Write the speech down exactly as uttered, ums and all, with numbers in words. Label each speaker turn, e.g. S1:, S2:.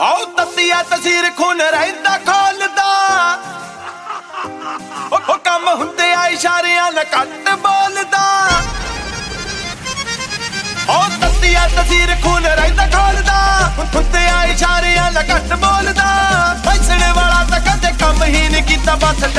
S1: ਆਓ ਤੱਤੀਆ ਤਸੀਰ ਖੂਨ ਰਹਿੰਦਾ ਖੋਲਦਾ ਉਹ ਕੰਮ ਹੁੰਦੇ ਆ ਇਸ਼ਾਰਿਆਂ ਨਾਲ ਘੱਟ ਬੋਲਦਾ। ਆਓ ਤੱਤੀਆ ਤਸੀਰ